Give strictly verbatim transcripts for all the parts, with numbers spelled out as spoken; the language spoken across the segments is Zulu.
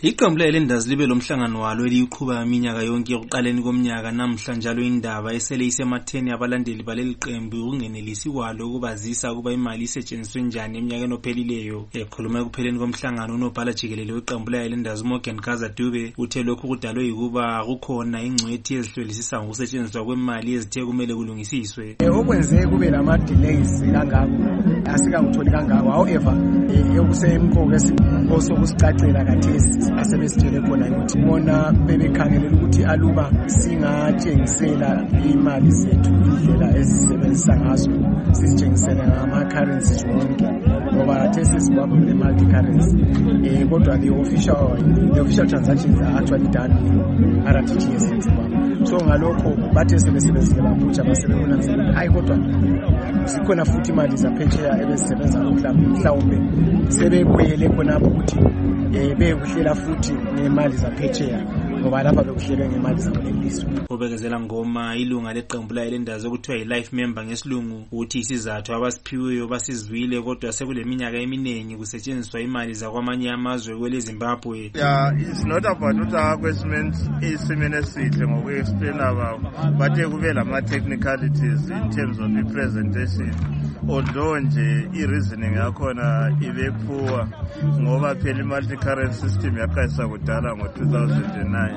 Iqembu lelendazi libe lomhlangano walo eliqhubeka iminyaka yonke yokuqaleni komnyaka namhla njalo indaba esele isematheni abalandeli baleli qembu ukungenelisi kwalo ukubazisa ukuba imali isetshenziswe njani eminyakeni ophelileyo. Ekhuluma ekupheleni komhlangano unobhala jikelele weqembu lelendazi Morgan Gaza Dube uthe lokhu kudalwe yikuba kukhona ingcwethi ezihlolisisa ngokusetshenziswa kwemali ezithe kumele kulungisiswe. Okwenze kube lama delays kangako asikakutholi kangako, however ekusemqoka osokusicacela kathesi asebesitshele khona ukuthi bona bebekhangelela ukuthi aluba singatshengisela imali zethu indlela ezisebenzisa ngazo sisitshengisele ngama currencies wonke ngoba kathesi sibaba le multi currency eh kodwa the official the official transactions are actually done in R T G S. So ngalokho bathe sebesebenzela kabutsha basebebona ukuthi hayi kodwa sikhona futhi imali zaphetsheya ebezisebenza mhlawumbe sebebuyele khona ukuthi eh bekuhlela futhi nemali zaphetsheya ngoba lapha bekuhlelwe ngemali zakulelizwe. Ubekezela ngoma ilunga leqembu lelendazi okuthiwa yi-life member ngesilungu uthi isizathu abasiphiweyo basizwile kodwa sekuleminyaka eminingi kusetshenziswa imali zakwamanye amazwe kwele Zimbabwe. Yeah, it's not about ukuthi akwesimeni isimene esihle ngoku-explain about bathe kube lama technicalities in terms of the presentation. Although nje i-reasoning yakhona ibe poor ngoba phela i-multi-currency system yaqalisa kudala ngo-two thousand nine.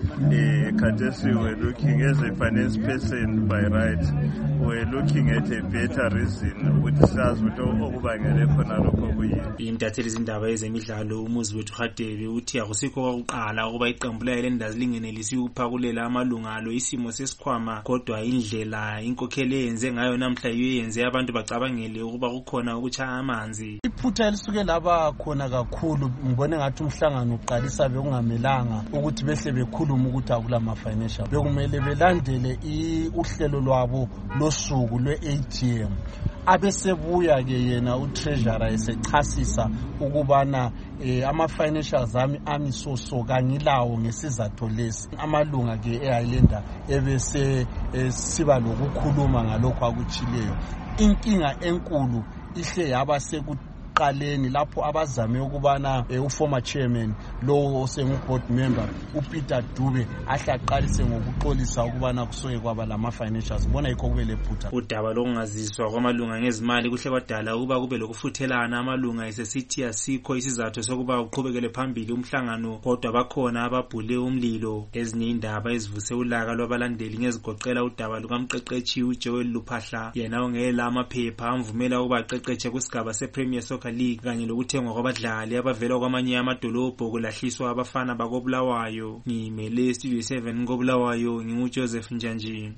Eh, khathesi we're looking as a finance person by right, we're looking at a better reason ukuthi sazi ukuthi okubangele khona lokho kuyini. Intatheli izindaba ezemidlalo umuzi wethu Hadebe uthi akusikho kwakuqala ukuba iqembu lelendazi lingenelisi ukuphakulela amalunga alo isimo sesikhwama kodwa indlela inkokheli eyenze ngayo namhla yenze abantu bacabangele ukuba kukhona ukuchaya amanzi. Iphutha elisuke laba khona kakhulu ngibone ngathi umhlangano uqalisa bekungamelanga ukuthi behle bekhuluma ukuthi akula ma financial bekumele belandele uhlelo lwabo losuku lwe-A T M abesebuya ke yena utreasurer esechasisa ukubana eh, ama financials ami amisoso kangilawo ngesizathu lesi amalunga ke eIslander ebese eh, siba lokukhuluma ngalokho akuchileyo. Inkinga enkulu ihle yaba seku qaleni lapho abazame ukubana eh, uformer chairman lo osengu board member uPeter Dube ahlaqalise ngokuxolisa ukubana kusoke kwaba lama financials bona yikho kubele phutha. Udaba lokungaziswa kwamalunga ngezimali kuhle kwadala ukuba kube lokufuthelana amalunga esesithi asikho isizathu sokuba uqhubekele phambili umhlangano kodwa bakhona ababhule umlilo. Ezinye indaba ezivuse ulaka lwabalandeli ngezigoqela udaba lukamqeqeshi uJoel Luphahla yena ongela amaphepha amvumela ukuba aqeqeshe kusigaba sePremier League kanye lokuthengwa kwabadlali abavela kwamanye amadolobho kulahliswa abafana bakobulawayo. Ngimele Studio seven ngobulawayo ngingu Joseph Njanji.